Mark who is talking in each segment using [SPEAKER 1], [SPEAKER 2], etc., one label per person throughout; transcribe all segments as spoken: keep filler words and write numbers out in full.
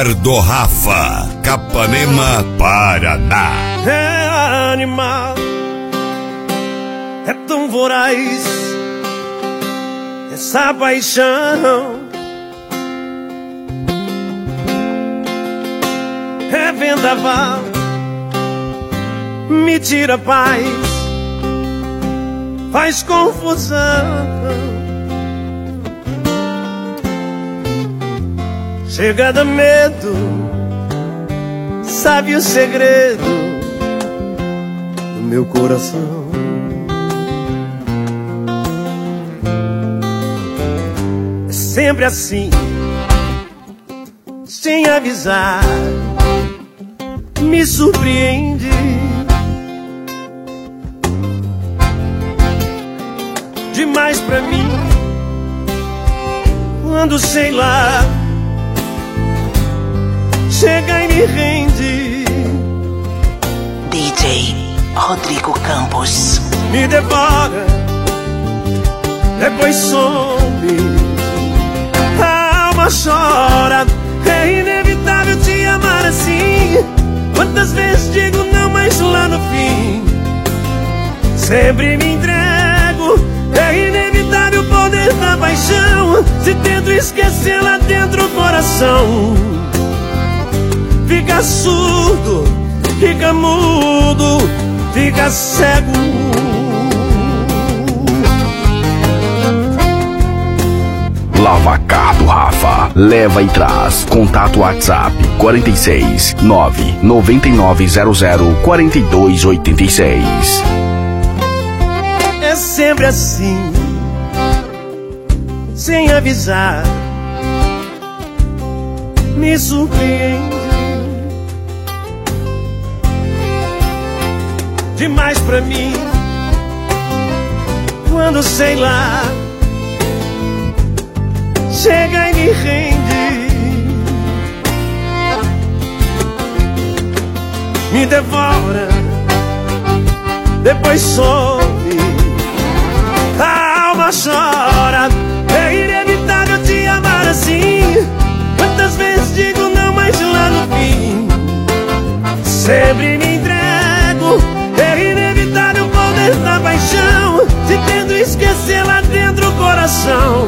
[SPEAKER 1] Bar do Rafa, Capanema, Paraná.
[SPEAKER 2] É animal, é tão voraz essa paixão. É vendaval, me tira a paz, faz confusão. Chega a dar medo, sabe o segredo do meu coração. É sempre assim, sem avisar, me surpreende. Demais pra mim, quando sei lá, chega e me rende.
[SPEAKER 3] D J Rodrigo Campos.
[SPEAKER 2] Me devora, depois some, a alma chora. É inevitável te amar assim. Quantas vezes digo não, mas lá no fim sempre me entrego. É inevitável o poder da paixão. Se tento esquecer lá dentro do coração, fica surdo, fica mudo, fica cego.
[SPEAKER 4] Lavacar do Rafa, leva e traz. Contato WhatsApp quarenta e seis, nove nove nove zero zero, quatro dois oito seis.
[SPEAKER 2] É sempre assim, sem avisar, me surpreende. Demais pra mim, quando sei lá, chega e me rende. Me devora, depois some, a alma chora. É inevitável te amar assim. Quantas vezes digo não, mas lá no fim sempre me entrego. É inevitável o poder da paixão. Se tento esquecer lá dentro do coração,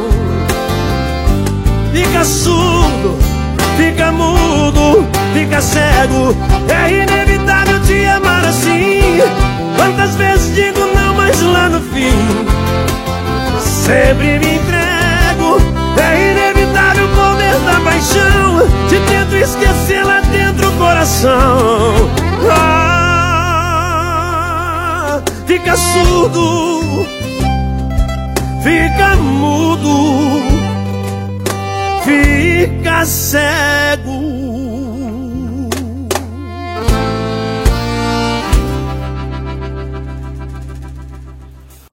[SPEAKER 2] fica surdo, fica mudo, fica cego. É inevitável te amar assim. Quantas vezes digo não, mas lá no fim sempre me entrego. É inevitável o poder da paixão. Se tento esquecer lá dentro do coração, ah, fica surdo, fica mudo, fica cego.